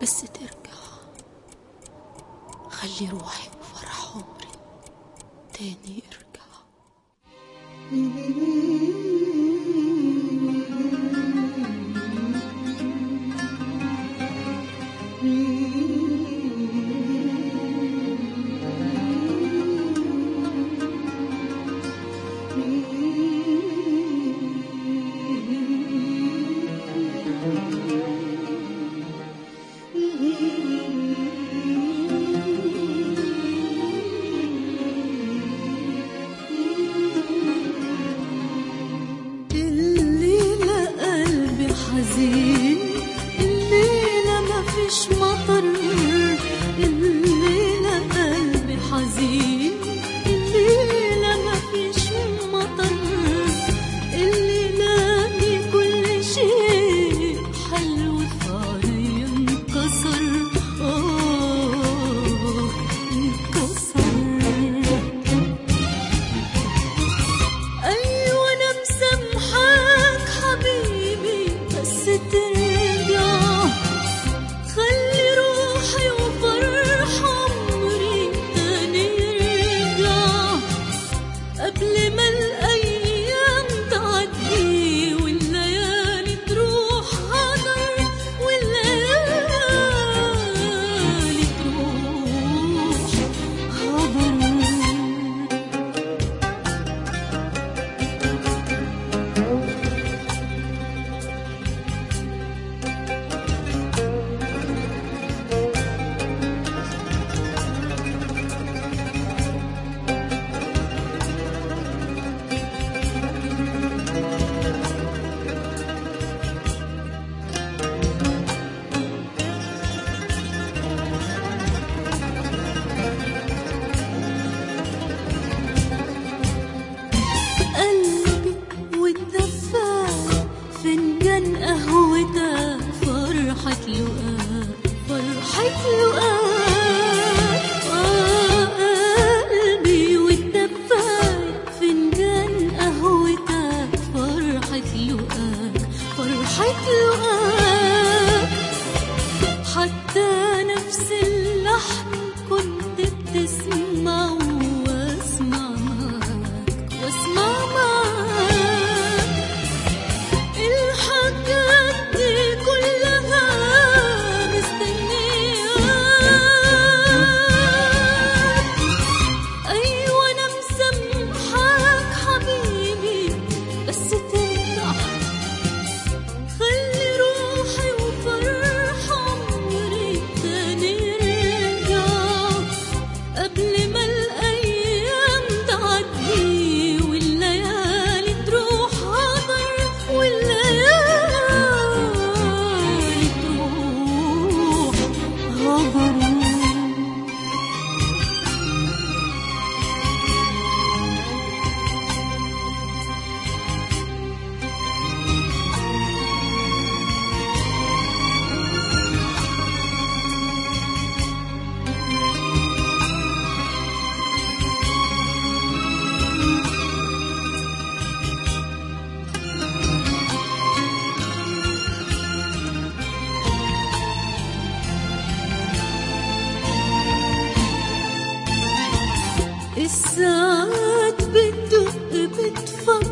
بس ترجع، خلي روحي وفرح عمري تاني يرجع. الليلة مفيش مطر، الليلة قلبي حزين، الليلة مفيش مطر، الليلة دي كل شيء حلو فعليا انكسر، انكسر. أيوة أنا مسامحاك حبيبي، بس ترجع، خلي روحي وفرح عمري تاني يرجع، قبل ما الأيام تعدي والليالي تروح هدر، والليالي تروح هدر. قلبي والدفاية فنجان قهوتها فرحة لقاء، فرحة لقاء. قلبي والدفاية فنجان قهوتها فرحة لقاء، فرحة لقاء. حتى نفس اللحن كنت بتسمع واسمع معاك، واسمع معاك. الحاجات دي كلها مستنياك. أيوة أنا مسامحاك حبيبي، بس ترجع، خلي روحي وفرح عمري تاني يرجع، قبل ما الأيام تعدي والليالي تروح هدر، والليالي تروح هدر. الساعات بتدق بتفكر